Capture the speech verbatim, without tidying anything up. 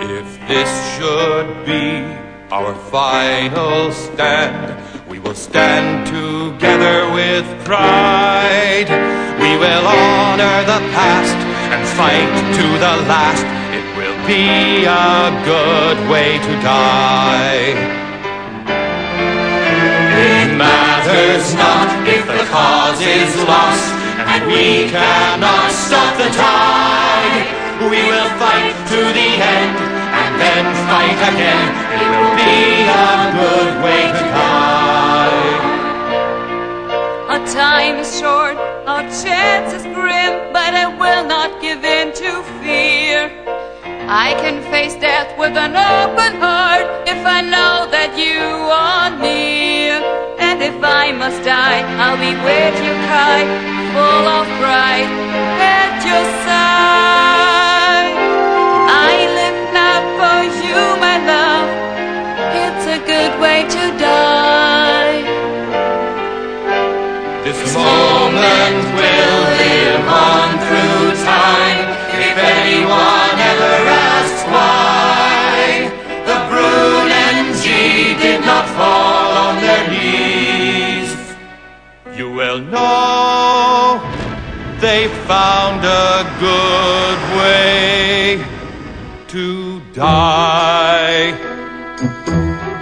If this should be our final stand, we will stand together with pride. We will honor the past and fight to the last. It will be a good way to die. It matters not if the cause is lost and we cannot stop the tide. We will fight to the end and then fight again. It will be a good way to die. Our time is short, our chance is grim, but I will not give in to fear. I can face death with an open heart if I know that you are near. And if I must die, I'll be with you, Kai, full of pride, at your side. I live now for you, my love. It's a good way to die. This moment will live on through time. If anyone ever asks why the Brunelleschi did not fall on their knees, you will know they found a good way to die.